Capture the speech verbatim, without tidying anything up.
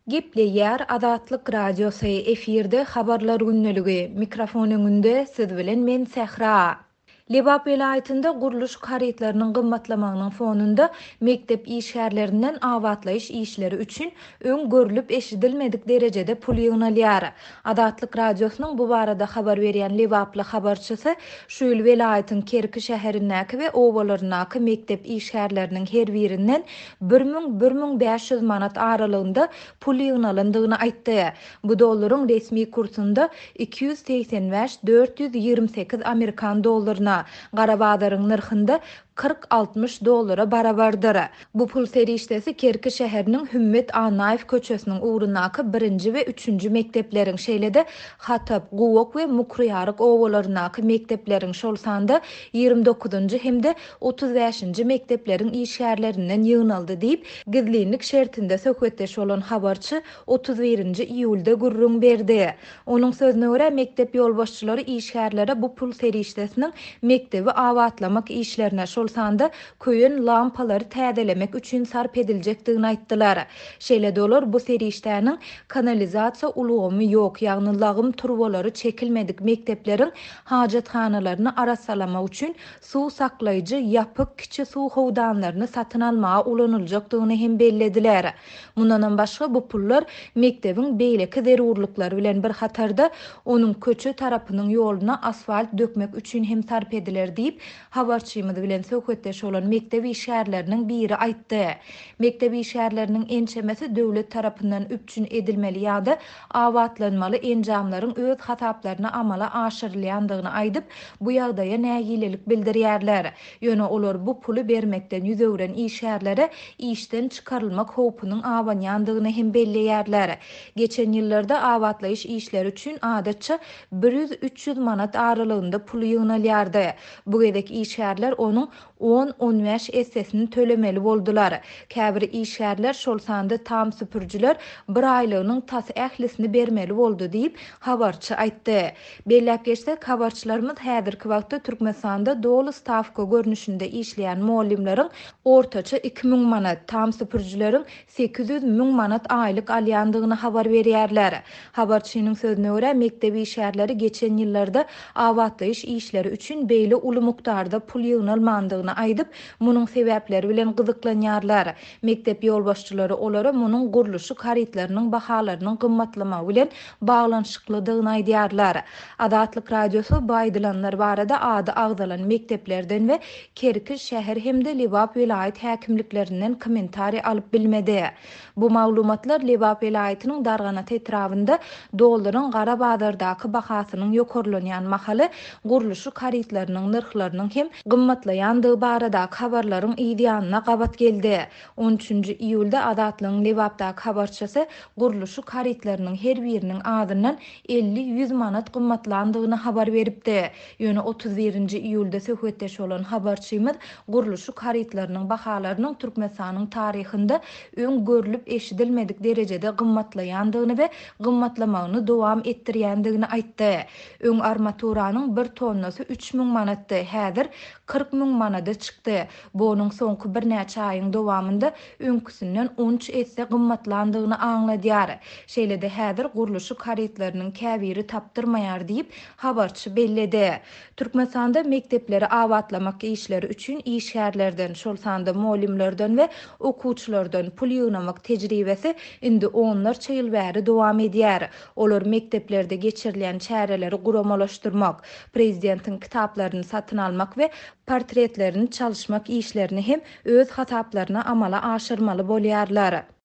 Gepleýär Azatlyk Radiosy efirde habarlar günneligi. Mikrofon öňünde siz bilen men Sähra. Lebap vilayetinde guruluş karytlarynyň gymmatlamagynyň fonunda mektep işgärlerinden awatlaýyş işleri üçin öň görülip eşidilmedik derejede pul ýygnalýar. Adatlyk radiosynyň bu barada habar berýän Lebaply habarçysy şu ýyl vilayetin Kerki şäherindäki we owalarynaky mektep işgärleriniň her birinden bir miň bir miň beş ýüz manat aralygynda pul ýygnalandygyny aýtdy. Bu dollaryň resmi kursunda iki yüz seksen beş dört yüz ýygrimi sekiz Amerikan dollaryna, Garabadaryň narhynda kırk altmış dollara barabardyr. Bu pul serişdesi Kerki şäheriniň Hümmet Anaýew köçesiniň uğrunaky birinji we üçünji mektepleriň şeýlede Hatap, Gowak we Mukryýaryk owalarynaky mektepleriň şol sanda ýygrimi dokuzunji hemde otuz beşinji mektepleriň işgärlerinden ýygnaldy diýip gizlilik şertinde söhbetdeş bolan habarçy otuz birinji iýulda gurrun berdi. Onuň sözüne görä mektep ýolbaşçylary işgärlere bu pul serişdesiniň mektebi awatlamak işlerine şol sanda köýün lampalary täzelemek üçin sarp ediljekdigini aýtdylar. Şeýle dolar bu serişdäniň kanalizasiýa ulgamy ýok, ýagny lagym turbalary çekilmedik mektepleriň hajathanalaryny arasalamak üçin suw saklaýjy ýapyk kiçi suw howdanlaryny satyn almaga ulanyljakdygyny hem bellediler. Mundan başga bu pullar mektebiň beýleki zerurlyklary bilen bir hatarda onuň köçe tarapynyň ýoluna asfalt dökmek üçin hem sarp ediler diýip habarçymyz bilen söhbetdeş bolan mektep işgärleriniň biri aýtdy. Mektep işgärleriniň ençemesi döwlet tarapyndan üpçün edilmeli ýa-da awatlanmaly enjamlaryň öz hataplaryna amala aşyrylýandygyny aýdyp, bu ýagdaýa nägilelik bildirýärler. Ýöne olar bu pulu bermekden ýüzegren işgärlere işden çykarylmak howpunyň awanýandygyny hem belleýärler. Geçen ýyllarda awatlaýyş işleri üçin adatça bir yüz üç yüz manat aralygynda pul ýygnalýardy. Bu gedek işgärler onuň on on beş essesini tölemeli boldular. Käbir işgärler şol sanda tam süpürjüler bir aýlygynyň tas ählisini bermeli boldu diýip habarçy aýtdy. Belläp geçsek, habarçylarymyz häzirki wagtda Türkmenistanda dolu stavka görnüşinde işleýän muallimleriň ortaça iki miň manat, tam süpürjüleriň sekiz yüz miň manat aýlyk alýandygyny habar berýärler. Habarçynyň sözüne görä mektebi işgärleri geçen ýyllarda awatlaýyş işleri üçin beýle uly mukdarda pul ýygnalmandygyny aýdyp, munyň sebäpleri bilen gyzyklanýarlar. Mektep ýolbaşçylary olara munyň guruluşy karytlarynyň bahalarynyň gymmatlamagy bilen baglanşyklydygyny aýdýarlar. Adatlyk radiosy bu aýdylanlar barada ady agdalan mekteplerden we Kerki şäher hemde Lebap vilayet häkimliklerinden kommentari alyp bilmedi. Bu maglumatlar Lebap vilayetiniň Darganat etrafynda dollaryň Garabadardaky bahasynyň ýokarlanýan mahaly guruluşy karytlarynyň narhlarynyň hem gymmatlaýandygy barada habarlaryň ýygyanyna gabat geldi. on üçünji iýulda Adatlyň Lebapdaky habarçysy guruluşy karytlarynyň her biriniň adyndan elli yüz manat gymmatlandygyny habar beripdi. Ýöne otuz birinji iýulda söhbetdeş bolan habarçymyz guruluşy karytlarynyň bahalarynyň Türkmenistanyň taryhynda öň görülip eşidilmedik derejede gymmatlaýandygyny we gymmatlamagyny dowam etdirýändigini aýtdy. Öň armaturanyň bir tonnasy üç miň manatdy. Häzir kırk miň manada çykdy. Bu onuň soňky bir näçe aýyň dowamında öňküsinden on üç esse gymmatlandygyny aňladýar. Şeýlede häzir guruluşy karytlarynyň käbiri tapdyrmaýar diýip habarçy belledi. Türkmenistanda mektepleri awatlamak işleri üçin işgärlerden, şol sanda muallimlerden we okuwçylardan pul ýygnamak tejribesi indi onlarça ýyl bäri dowam edýär. Olar mekteplerde geçirilen çäreleri guramalaşdyrmak, prezidentiň kitaplaryny satyn almak we portretlerini çalışmak işlerini hem öz hataplaryna amala aşyrmaly bolýarlar.